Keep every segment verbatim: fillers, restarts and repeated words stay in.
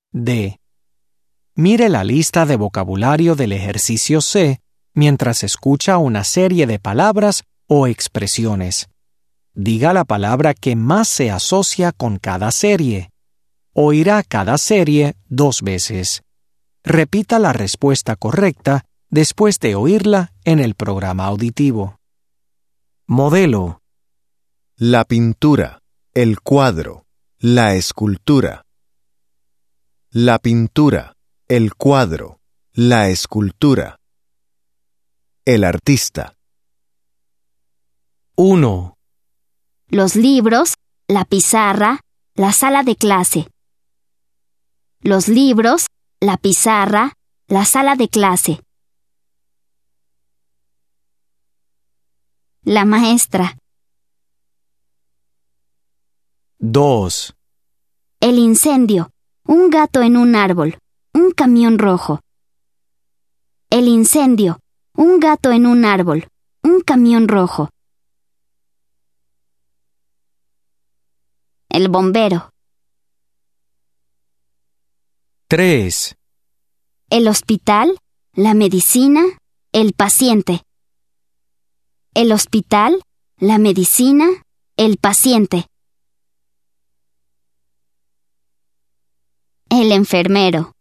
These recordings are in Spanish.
D. Mire la lista de vocabulario del ejercicio C mientras escucha una serie de palabras o expresiones. Diga la palabra que más se asocia con cada serie. Oirá cada serie dos veces. Repita la respuesta correcta después de oírla en el programa auditivo. Modelo: la pintura, el cuadro, la escultura. La pintura, el cuadro, la escultura. El artista. uno, Los libros, la pizarra, la sala de clase. Los libros, la pizarra, la sala de clase. La maestra. dos, El incendio, un gato en un árbol, un camión rojo. El incendio, un gato en un árbol, un camión rojo. El bombero. tres, El hospital, la medicina, el paciente. El hospital, la medicina, el paciente. El enfermero.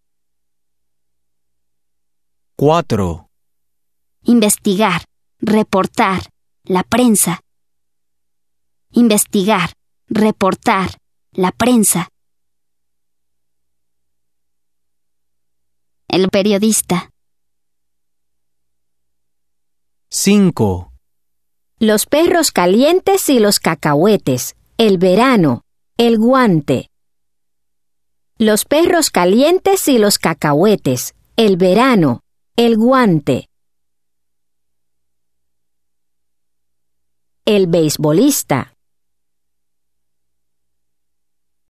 cuatro, Investigar, reportar, la prensa. Investigar, reportar, la prensa. El periodista. cinco, Los perros calientes y los cacahuetes, el verano, el guante. Los perros calientes y los cacahuetes, el verano, el guante. El beisbolista.